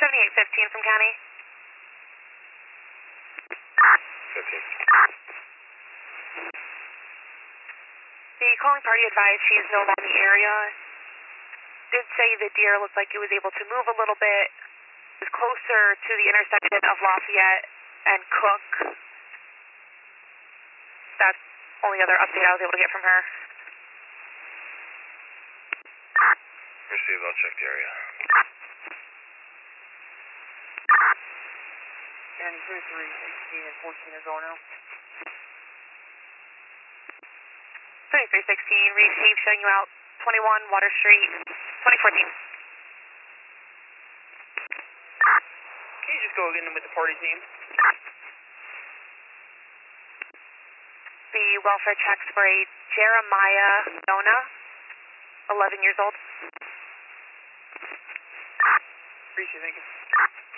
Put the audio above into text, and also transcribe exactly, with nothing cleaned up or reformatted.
seventy-eight fifteen from county. fifteen. The calling party advised she is no longer in the area. Did say the deer looked like it was able to move a little bit. It was closer to the intersection of Lafayette and Cook. That's the only other update I was able to get from her. Received, I'll check the area. County two three, sixteen and fourteen is going out. seventy-three sixteen, receive showing you out twenty-one Water Street, twenty fourteen. Can you just go again with the party's name? The welfare checks for a Jeremiah Nona, eleven years old. Appreciate it, thank you.